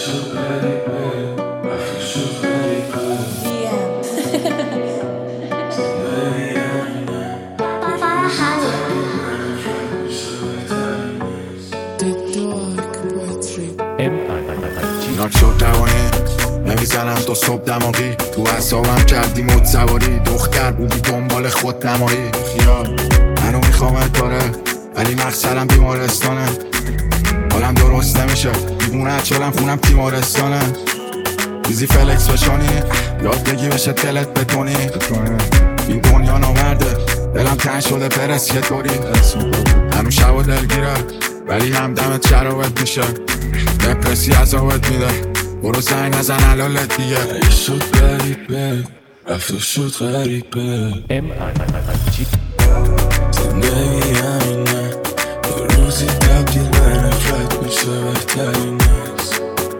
ناک شد روانی نمیزنم تا صبح دماغی تو اعصابم کردی مد سواری دختر بودی دنبال خود نمایی خیال منو میخوامت داره ولی مقصدم بیمارستانه حالم درست نمیشه دیوونه چلم خونم تیمارستانه بیزی فلکس بشانی یاد بگی بشه دلت بتونی این دنیا نامرده دلم تن شده برس یه طوری هنو شب و دلگیره ولی هم دمت شرابت میشه دپرسی عذابت میده برو زنگ نزن حلالت دیگه ای شد غریبه رفت و شد غریبه زندگی همینه یه روزی تبدیل به نفرت میشه بهترین است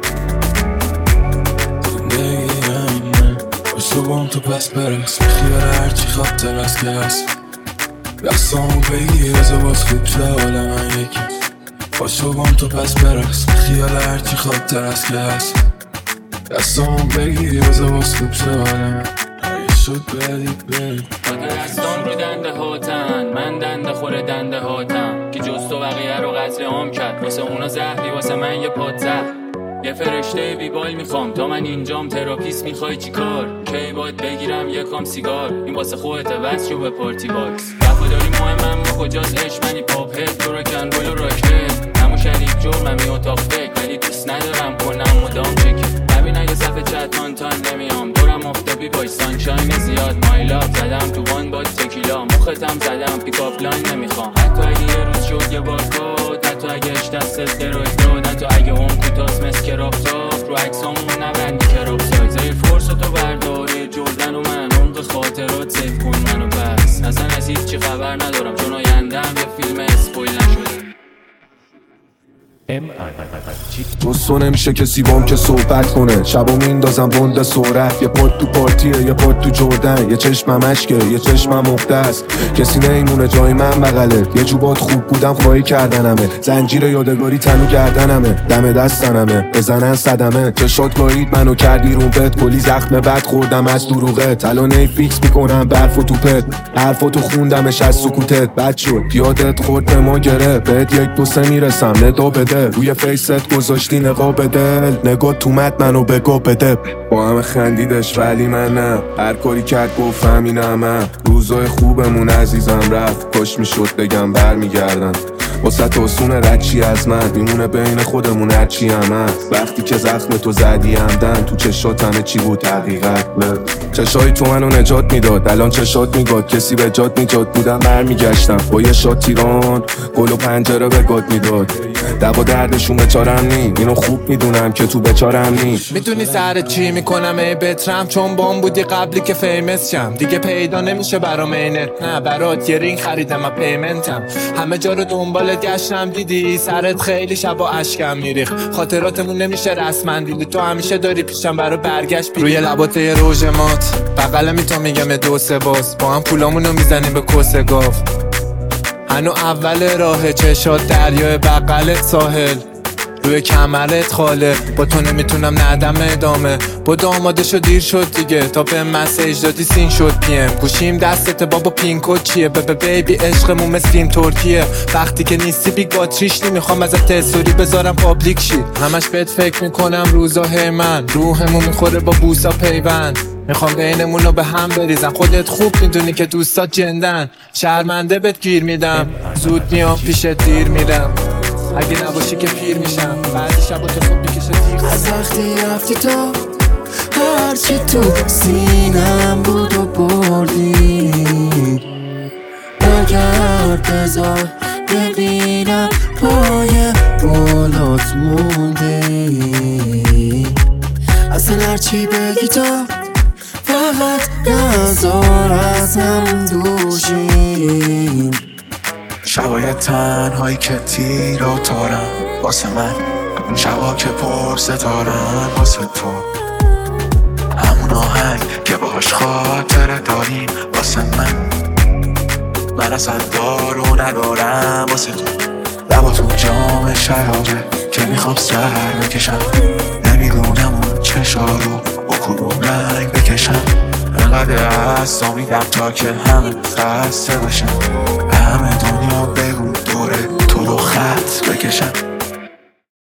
زندگی همینه باشو بام تو پس برس بخیال هرچی خاطر از که هست دستامو بگیر از باز خوب شه حال من یکی باشو بام تو پس برس خیال هرچی خوابتر از که هست دستامو بگیر از باز خوب شه حال من اگه شد غریبه دستام رو دنده هاتن من دنده خور دنده هاتم که جز تو بقیه رو قتل عام کرد واسه اونا زهری واسه من یه پاد زهر یه فرشته بیبال میخوام تا من اینجام تراپیست میخوای چی کار کی باید بگیرم یه کام سیگار این واسه خودت بس شو به پارتی باکس وفاداری مهمم ما کجاست عشق منی پاپ هد تو رو کن رول و راکت همون شریک جرمم این اتاق فکر ولی دوست ندارم کنم مدام چک ببین اگه صفحه چت تان نمیام دورم افتابی بای سانشاین زیاد مایلاب زدم تو وان با تکیلا مختم زدم پیکاپ لاین نمیخوام حتی اگه یه روز شد یه بازگاد حتی اگه اش دستت دروید داد حتی اگه اون کوتاس مس کرافتاف رو عکسامون نبندی کراب سایز ای فرصتو برداری جردن و من عمق خاطرات سیف کن منو بس اصلا از هیچ چی خبر ندارم چون آیندهم یه فیلم اسپویل نشده دوستو نمیشه کسی بام که صحبت کنه شبا میندازم بند سرعت یه پاد تو پارتیه یه پاد تو جردن یه چشمم اشکه یه چشمم مخته است کسی نیمونه جای من بغله یه جوبات خوب بودم خواهی کردنمه زنجیر یادگاری تنو گردنمه دم دستنمه بزنن صدمه چشات گاهید منو کردی رومپت کلی زخم بد خوردم از دروغه تلانه فیکس میکنم برف و توپت حرفاتو خوندمش از سکوتت بد شد یادت خورد به ما گره بهت یک دو سه میرسم ندا بده روی فیست گذاشتی نقاب دل نگاه تو مد منو بگو بده با همه خندیدش ولی من نه هر کاری کرد گفت همینم روزای خوبمون عزیزم رفت کاش میشد بگم برمیگردن واسه توسون رچی از من میمونه بین خودمون هرچی هم هست وقتی که زخم تو زدی همدن تو چشات همه چی بود حقیقت چشای تو منو نجات میداد الان چشات میگاد کسی به جات میجاد بودم برمیگشتم با یه شات تیران گل و پنجره به گاد میداد دوا دردشون بچارم نی اینو خوب میدونم که تو بچارم نی میدونی سر چی میکنم ای بترم چون بام بودی قبلی که فیمس شم دیگه پیدا نمیشه برام اینت نه برات یه رینگ خریدم پیمنتم همه جا رو دنبالت گشتم دیدی سرت خیلی شبا اشکم میریخ خاطراتمون نمیشه رسما دیدی تو همیشه داری پیشم برای برگشت روی لبات یه روژمات بغل می تو میگم دو سه باز با هم پولامونو میزنیم به کوسه گاف هنو اول راه چشات دریای بغلت ساحل روی کمرت خاله با تو نمیتونم ندم ادامه با آماده شد دیر شد دیگه تا به مسیج دادی سین شد پیم گوشیم دستت بابا پینکو چیه بیبی عشقمون مثل فیلم ترکیه وقتی که نیستی بیگ باتریش نمیخوام ازت استوری بذارم پابلیک شی همش بهت فکر میکنم روزای من روحمون میخوره با بوسا پیوند میخوام بینمونو به هم بریزم خودت خوب میدونی که دوستات جندن شرمنده بهت گیر میدم زود میام پیشت دیر میرم اگه نباشی که پیر میشم بعدی شب تو خوب میکشه دیر از وقتی رفتی تو هرچی تو سینم بود و بردی نگرد بذار ببینم پای بالات موندی اصلا هرچی بگی تو فقط نزار از هم دوشیم شبای تنهایی که تیر و تارم واسه من اون شبا که پر ستارم واسه تو همون آهنگ که باهاش خاطره داریم واسه من اصلا دارو ندارم واسه تو لبا تو جام شرابه که میخوام سر بکشم فشار رو با کدوم رنگ بکشم. انقدر اصلا میدم تا که همه خسته باشم. همه دنیا بگو دوره تو رو خط بکشم.